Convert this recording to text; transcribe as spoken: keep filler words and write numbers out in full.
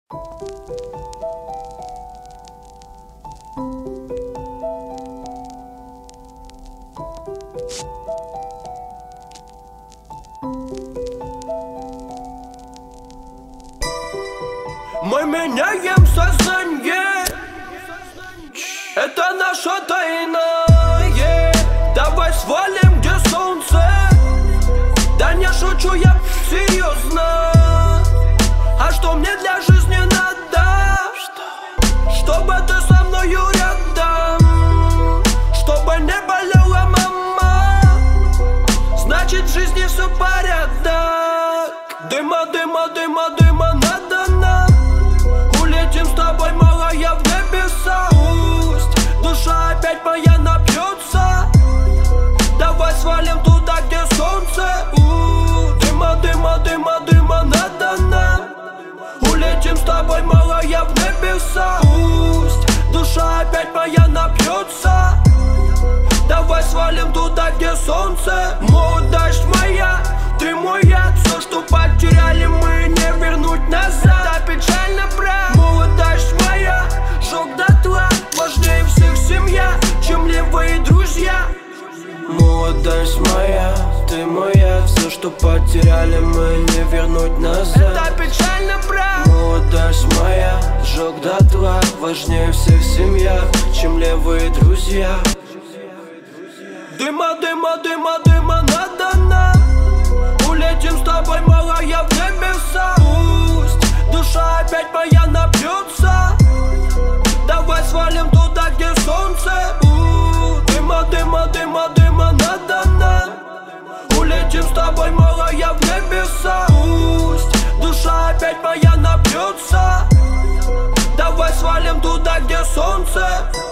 Мы меняем сознание, это наша тайна. Давай свалим, где солнце. Да не шучу, я серьезно. А что мне для жизни надо? Чтобы ты со мною рядом, чтобы не болела мама. Значит в жизни все порядок. Дыма, дыма, дыма, дыма надо нам. Улетим с тобой, малая, в небеса. Пусть душа опять моя напьется. Давай свалим туда, где солнце. У, дыма, дыма, дыма, дыма надо нам. Улетим с тобой, малая, в небеса. Пусть душа опять моя напьется. Давай свалим туда, где солнце. Молодость моя, ты моя. Все, что потеряли, мы не вернуть назад. Это печально, брат. Молодость моя, жёг дотла. Важнее всех семья, чем левые друзья. Молодость моя, ты моя. Все, что потеряли, мы не вернуть назад. Это печально, брат. Молодость моя, жёг дотла. Важнее всех семья, чем левые друзья. Дыма, дыма, дыма, дыма надо нам. Улетим с тобой, малая, в небеса. Пусть душа опять моя напьется. Давай свалим туда, где солнце. У, дыма, дыма, дыма, дыма надо нам. Улетим с тобой, малая, в небеса. Пусть душа опять моя напьется. Давай свалим туда, где солнце.